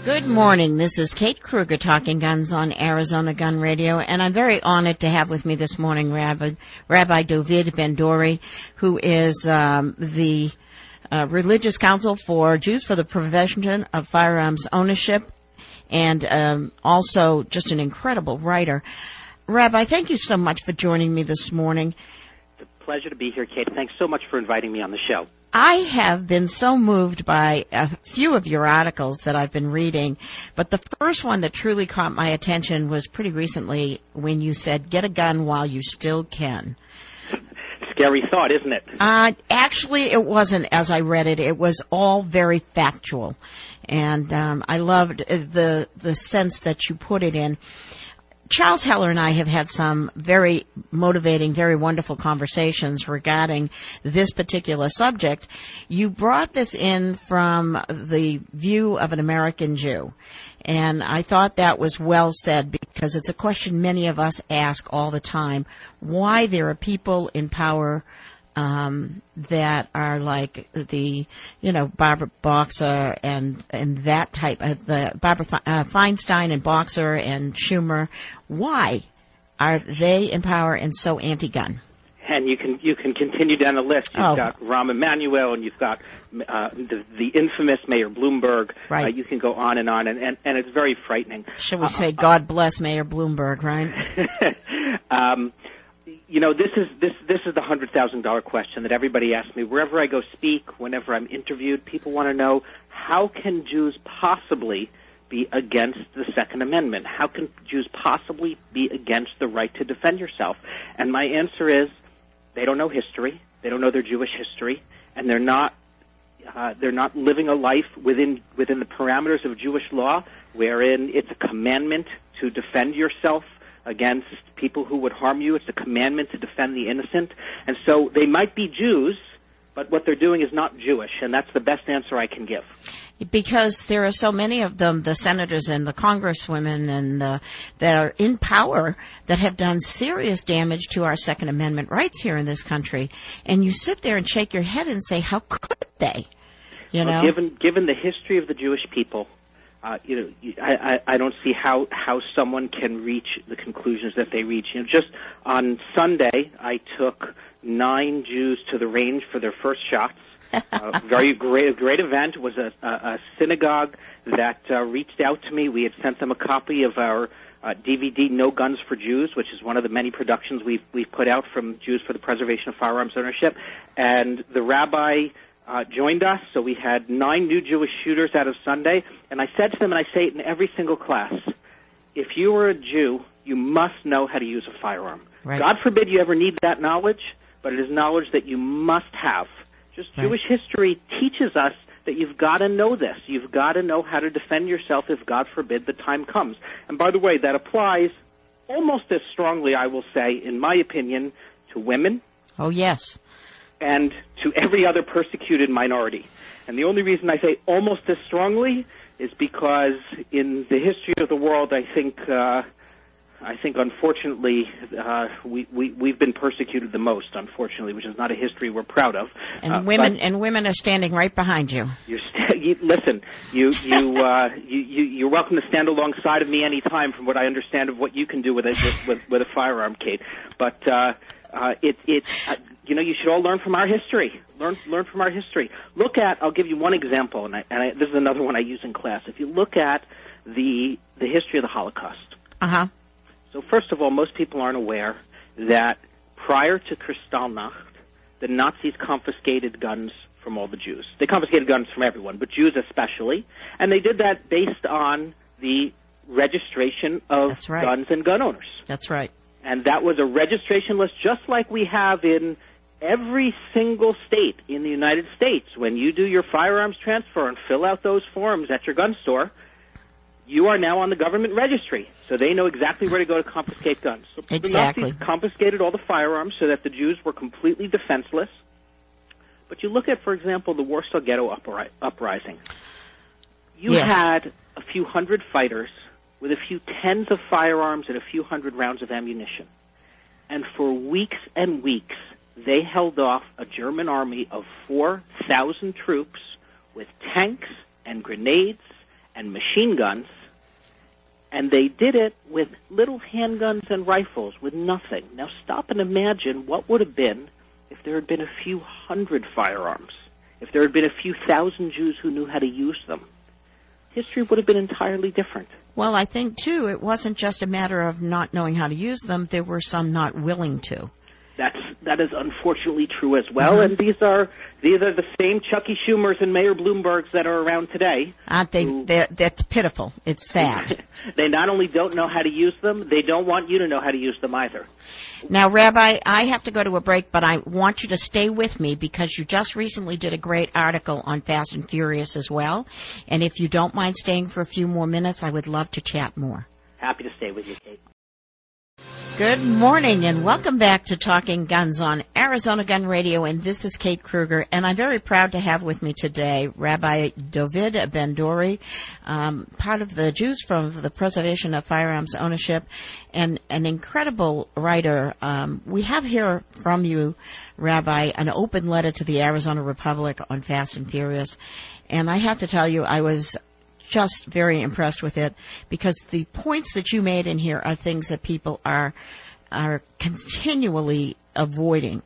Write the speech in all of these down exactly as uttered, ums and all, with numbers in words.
Good morning. This is Kate Kruger talking guns on Arizona Gun Radio, and I'm very honored to have with me this morning Rabbi, Rabbi Dovid Ben-Dori, who is um, the uh, religious counsel for Jews for the Prevention of Firearms Ownership, and um, also just an incredible writer. Rabbi, thank you so much for joining me this morning. It's a pleasure to be here, Kate. Thanks so much for inviting me on the show. I have been so moved by a few of your articles that I've been reading, but the first one that truly caught my attention was pretty recently when you said, get a gun while you still can. Scary thought, isn't it? Uh, actually, it wasn't as I read it. It was all very factual, and um, I loved the the sense that you put it in. Charles Heller and I have had some very motivating, very wonderful conversations regarding this particular subject. You brought this in from the view of an American Jew, and I thought that was well said because it's a question many of us ask all the time, why there are people in power um, that are like the, you know, Barbara Boxer and and that type of the Barbara uh, Feinstein and Boxer and Schumer. Why are they in power and so anti-gun? And you can you can continue down the list. You've oh. got Rahm Emanuel, and you've got uh, the, the infamous Mayor Bloomberg. Right. Uh, you can go on and on, and, and, and it's very frightening. Should we uh, say, God bless Mayor Bloomberg, right? um, you know, this is this this is the hundred thousand dollar question that everybody asks me wherever I go speak, whenever I'm interviewed. People want to know, how can Jews possibly be against the Second Amendment? How can Jews possibly be against the right to defend yourself? And my answer is, they don't know history. They don't know their Jewish history, and they're not uh, they're not living a life within within the parameters of Jewish law, wherein it's a commandment to defend yourself against people who would harm you. It's a commandment to defend the innocent. And so they might be Jews, but what they're doing is not Jewish, and that's the best answer I can give. Because there are so many of them, the senators and the congresswomen and the, that are in power that have done serious damage to our Second Amendment rights here in this country. And you sit there and shake your head and say, how could they? You well, know, given given the history of the Jewish people, uh, you know, I, I, I don't see how how someone can reach the conclusions that they reach. You know, just on Sunday, I took nine Jews to the range for their first shots. uh, very great, great event. It was a, a, a synagogue that uh, reached out to me. We had sent them a copy of our uh, D V D, No Guns for Jews, which is one of the many productions we've, we've put out from Jews for the Preservation of Firearms Ownership. And the rabbi uh, joined us, so we had nine new Jewish shooters out of Sunday. And I said to them, and I say it in every single class, if you are a Jew, you must know how to use a firearm. Right. God forbid you ever need that knowledge, but it is knowledge that you must have. Just right. Jewish history teaches us that you've got to know this. You've got to know how to defend yourself if, God forbid, the time comes. And by the way, that applies almost as strongly, I will say, in my opinion, to women. Oh, yes. And to every other persecuted minority. And the only reason I say almost as strongly is because in the history of the world, I think, uh, I think unfortunately, uh, we, we, we've been persecuted the most, unfortunately, which is not a history we're proud of. And uh, women and women are standing right behind you. You're st- you, listen, you, you, uh, you, you, you're welcome to stand alongside of me any time from what I understand of what you can do with a, with, with, with a firearm, Kate. But, uh, uh, it, it's, uh, you know, you should all learn from our history. Learn, learn from our history. Look at, I'll give you one example, and, I, and I, this is another one I use in class. If you look at the, the history of the Holocaust. Uh-huh. So first of all, most people aren't aware that prior to Kristallnacht, the Nazis confiscated guns from all the Jews. They confiscated guns from everyone, but Jews especially. And they did that based on the registration of That's right. guns and gun owners. That's right. And that was a registration list just like we have in every single state in the United States. When you do your firearms transfer and fill out those forms at your gun store, you are now on the government registry, so they know exactly where to go to confiscate guns. So Exactly. The Nazis confiscated all the firearms so that the Jews were completely defenseless. But you look at, for example, the Warsaw Ghetto upri- uprising. You yes. had a few hundred fighters with a few tens of firearms and a few hundred rounds of ammunition. And for weeks and weeks, they held off a German army of four thousand troops with tanks and grenades and machine guns, and they did it with little handguns and rifles, with nothing. Now stop and imagine what would have been if there had been a few hundred firearms, if there had been a few thousand Jews who knew how to use them. History would have been entirely different. Well, I think, too, it wasn't just a matter of not knowing how to use them. There were some not willing to. That's, that is unfortunately true as well, Mm-hmm. and these are these are the same Chucky Schumers and Mayor Bloombergs that are around today. Aren't they? Who, that's pitiful. It's sad. They not only don't know how to use them, they don't want you to know how to use them either. Now, Rabbi, I have to go to a break, but I want you to stay with me because you just recently did a great article on Fast and Furious as well. And if you don't mind staying for a few more minutes, I would love to chat more. Happy to stay with you, Kate. Good morning and welcome back to Talking Guns on Arizona Gun Radio, and this is Kate Kruger, and I'm very proud to have with me today Rabbi Dovid Ben-Dori, um, part of the Jews from the Preservation of Firearms Ownership, and an incredible writer. Um, we have here from you, Rabbi, an open letter to the Arizona Republic on Fast and Furious, and I have to tell you, I was just very impressed with it because the points that you made in here are things that people are are continually avoiding.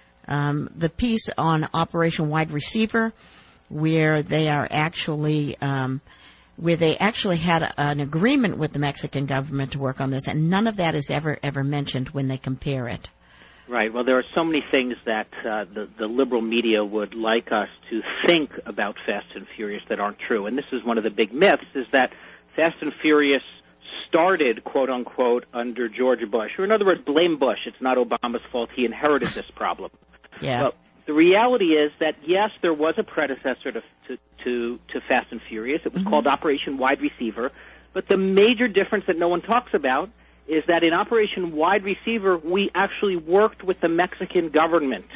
Um, the piece on Operation Wide Receiver, where they are actually um, where they actually had a, an agreement with the Mexican government to work on this, and none of that is ever ever mentioned when they compare it. Right. Well, there are so many things that uh, the, the liberal media would like us to think about Fast and Furious that aren't true. And this is one of the big myths, is that Fast and Furious started, quote-unquote, under George Bush. Or in other words, blame Bush. It's not Obama's fault. He inherited this problem. Yeah. But the reality is that, yes, there was a predecessor to, to, to, to Fast and Furious. It was mm-hmm. called Operation Wide Receiver. But the major difference that no one talks about is that in Operation Wide Receiver, we actually worked with the Mexican government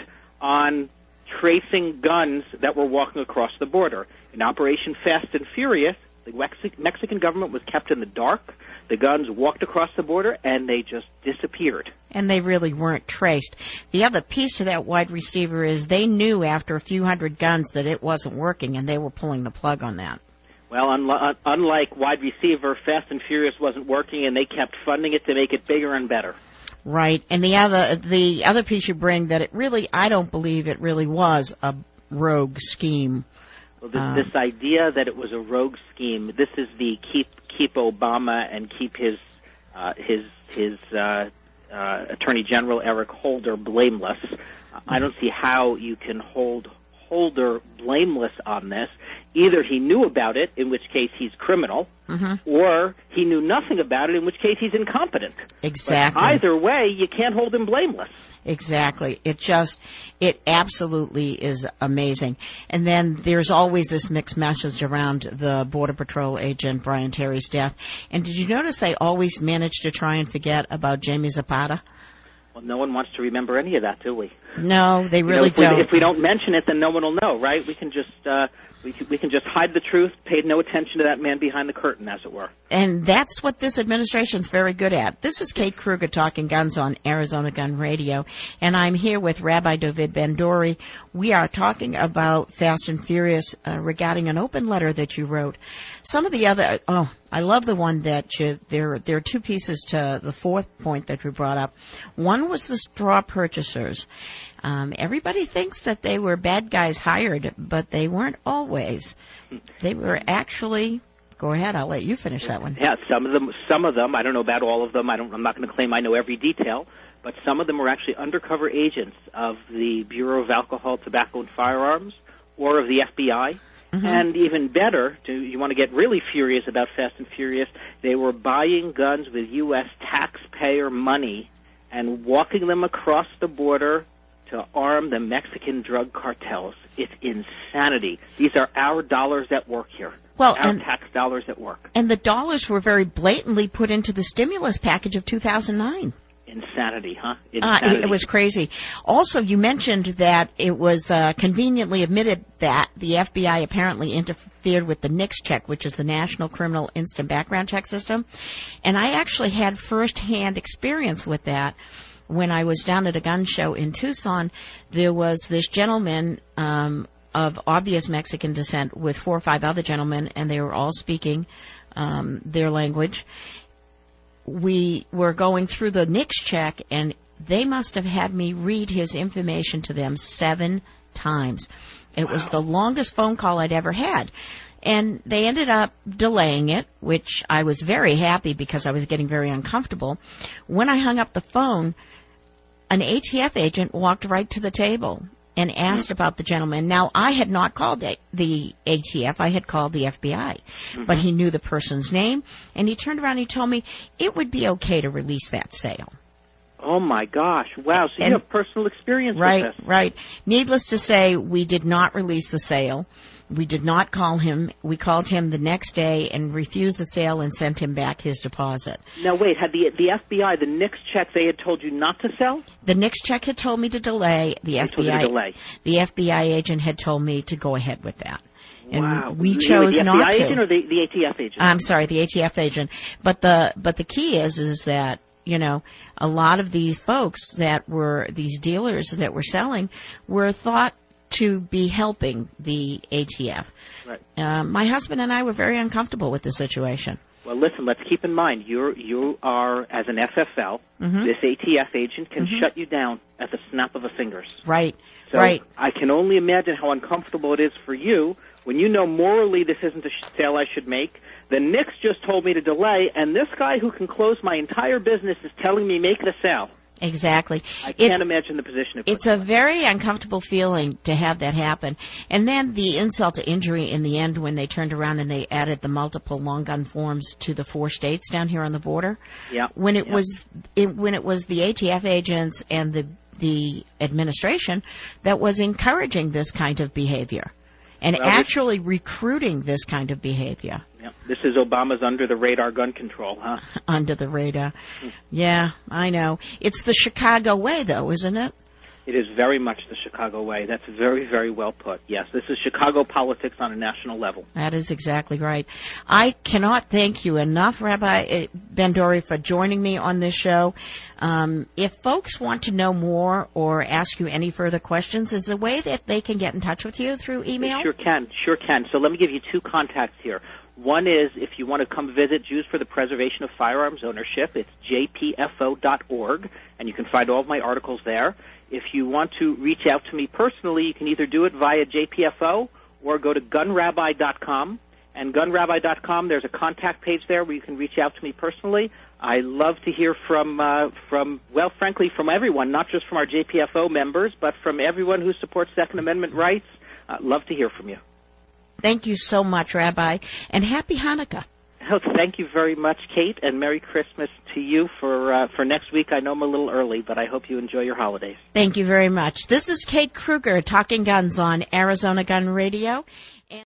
on tracing guns that were walking across the border. In Operation Fast and Furious, the Mexican government was kept in the dark. The guns walked across the border, and they just disappeared. And they really weren't traced. The other piece to that Wide Receiver is they knew after a few hundred guns that it wasn't working, and they were pulling the plug on that. Well, unli- unlike Wide Receiver, Fast and Furious wasn't working, and they kept funding it to make it bigger and better. Right, and the other the other piece you bring that it really, I don't believe it really was a rogue scheme. Well, this, um, this idea that it was a rogue scheme, this is the keep keep Obama and keep his uh, his his uh, uh, Attorney General Eric Holder blameless. I don't see how you can hold Holder blameless on this. Either he knew about it, in which case he's criminal, mm-hmm. or he knew nothing about it, in which case he's incompetent. Exactly. But either way, you can't hold him blameless. Exactly. It just, it absolutely is amazing. And then there's always this mixed message around the Border Patrol agent Brian Terry's death. And did you notice they always managed to try and forget about Jamie Zapata? Well, no one wants to remember any of that, do we? No, they really you know, if don't. We, if we don't mention it, then no one will know, right? We can just uh, we can, we can just hide the truth, pay no attention to that man behind the curtain, as it were. And that's what this administration's very good at. This is Kate Kruger talking guns on Arizona Gun Radio, and I'm here with Rabbi Dovid Ben-Dori. We are talking about Fast and Furious uh, regarding an open letter that you wrote. Some of the other, oh, I love the one that you, there, there are two pieces to the fourth point that we brought up. One was the straw purchasers. Um, everybody thinks that they were bad guys hired, but they weren't always. They were actually, go ahead, I'll let you finish that one. Yeah, some of them, some of them, I don't know about all of them, I don't, I'm not going to claim I know every detail, but some of them were actually undercover agents of the Bureau of Alcohol, Tobacco, and Firearms, or of the F B I. Mm-hmm. And even better, to, you want to get really furious about Fast and Furious, they were buying guns with U S taxpayer money and walking them across the border to arm the Mexican drug cartels. It's insanity. These are our dollars at work here. Well, our and, tax dollars at work. And the dollars were very blatantly put into the stimulus package of two thousand nine. Insanity, huh? Insanity. Uh, it, it was crazy. Also, you mentioned that it was uh, conveniently admitted that the F B I apparently interfered with the NICS check, which is the National Criminal Instant Background Check System. And I actually had firsthand experience with that. When I was down at a gun show in Tucson, there was this gentleman, um, of obvious Mexican descent with four or five other gentlemen, and they were all speaking um, their language. We were going through the N I C S check, and they must have had me read his information to them seven times. It wow. was the longest phone call I'd ever had. And they ended up delaying it, which I was very happy because I was getting very uncomfortable. When I hung up the phone, an A T F agent walked right to the table and asked mm-hmm. about the gentleman. Now, I had not called the A T F. I had called the F B I. Mm-hmm. But he knew the person's name, and he turned around and he told me it would be okay to release that sale. Oh, my gosh. Wow. So and, you have personal experience right, with this. Right, right. Needless to say, we did not release the sale. We did not call him. We called him the next day and refused the sale and sent him back his deposit. Now, wait. Had the the F B I, the N I C S check, they had told you not to sell? The N I C S check had told me to delay. The they F B I, told you to delay. The F B I agent had told me to go ahead with that. And wow. we chose the not to. The F B I to. agent or the, the A T F agent? I'm sorry, the A T F agent. But the but the key is is that, you know, a lot of these folks that were, these dealers that were selling were thought to be helping the A T F. Right. Um, my husband and I were very uncomfortable with the situation. Well, listen, let's keep in mind, you're, you are, as an F F L, mm-hmm. this A T F agent can mm-hmm. shut you down at the snap of a fingers. Right, so right. I can only imagine how uncomfortable it is for you when you know morally this isn't a sale I should make. The N I C S just told me to delay, and this guy who can close my entire business is telling me make the sale. Exactly. I can't it's, imagine the position. It's a very uncomfortable feeling to have that happen. And then the insult to injury in the end when they turned around and they added the multiple long gun forms to the four states down here on the border. Yeah. When it yeah. was it, when it was the A T F agents and the the administration that was encouraging this kind of behavior and well, actually recruiting this kind of behavior. Yeah. This is Obama's under-the-radar gun control, huh? Under the radar. Yeah, I know. It's the Chicago way, though, isn't it? It is very much the Chicago way. That's very, very well put. Yes, this is Chicago politics on a national level. That is exactly right. I cannot thank you enough, Rabbi Ben-Dori, for joining me on this show. Um, if folks want to know more or ask you any further questions, is there a way that they can get in touch with you through email? They sure can, sure can. So let me give you two contacts here. One is if you want to come visit Jews for the Preservation of Firearms Ownership, it's j p f o dot org, and you can find all of my articles there. If you want to reach out to me personally, you can either do it via J P F O or go to gun rabbi dot com. And gun rabbi dot com, there's a contact page there where you can reach out to me personally. I love to hear from, uh, from well, frankly, from everyone, not just from our J P F O members, but from everyone who supports Second Amendment rights. Uh, love to hear from you. Thank you so much, Rabbi, and happy Hanukkah. Oh, thank you very much, Kate, and Merry Christmas to you for uh, for next week. I know I'm a little early, but I hope you enjoy your holidays. Thank you very much. This is Kate Kruger, Talking Guns on Arizona Gun Radio.